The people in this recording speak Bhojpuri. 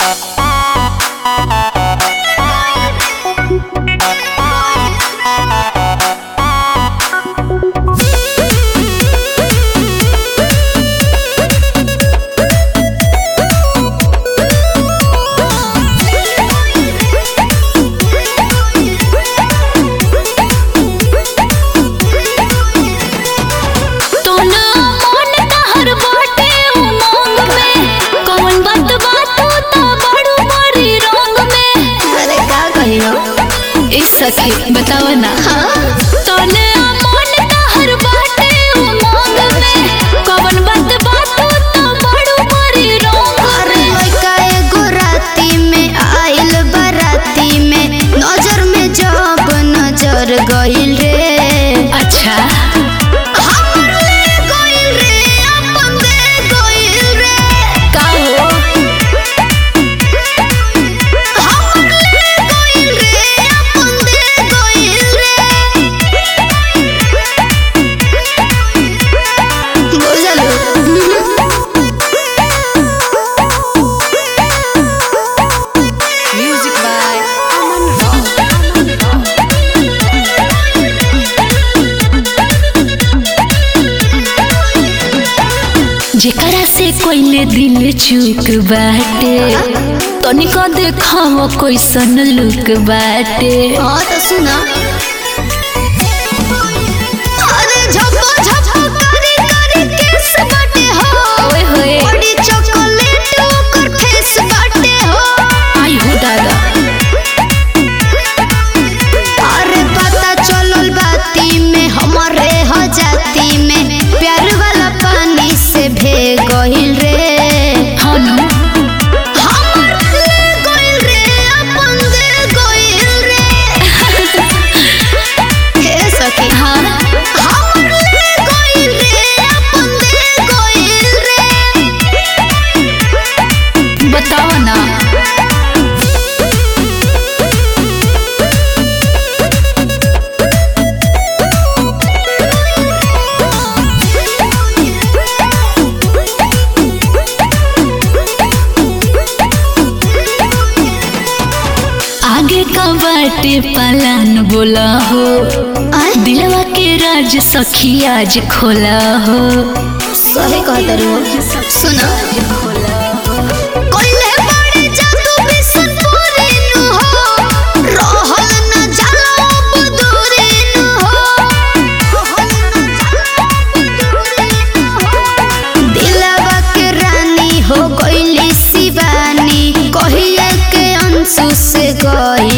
सखी बताओ ना। तोने मन तहर बाटे उमंग में कवन बात बातू तो बड़ू बड़ी रोंग। अरे लइका एगो राती में आइल बराती में नजर में जब नजर गइल रे। अच्छा जेकरा से कोइले दिल चूक बाटे तनिका देखाओ कैसन लुक बाटे। हाँ तो सुना अरे झपो झपो करी करी केस बाटे हो। ओए होए बड़ी चॉकलेट ओकर फेस बाटे हो। आई हो दादा अरे पता चलल बाती में हमारे हो जाती में प्यार वाला पानी से भे गइल रे। हाँ नो हमर ले गइल रे अपन दे गइल रे। हे सखी हाँ हमर ले गइल रे अपन दे गइल रे। बताओ ना। आगे का बाटे पालन बोला हो दिलवा के राज सखी आज खोला हो। सही कहत रे सुना कोइले बड़े जादू बिसन पूरी नु हो रहल न जाला बदूरी नु हो दिलवा के रानी हो गइली शिवानी कहिए के अंशु से गई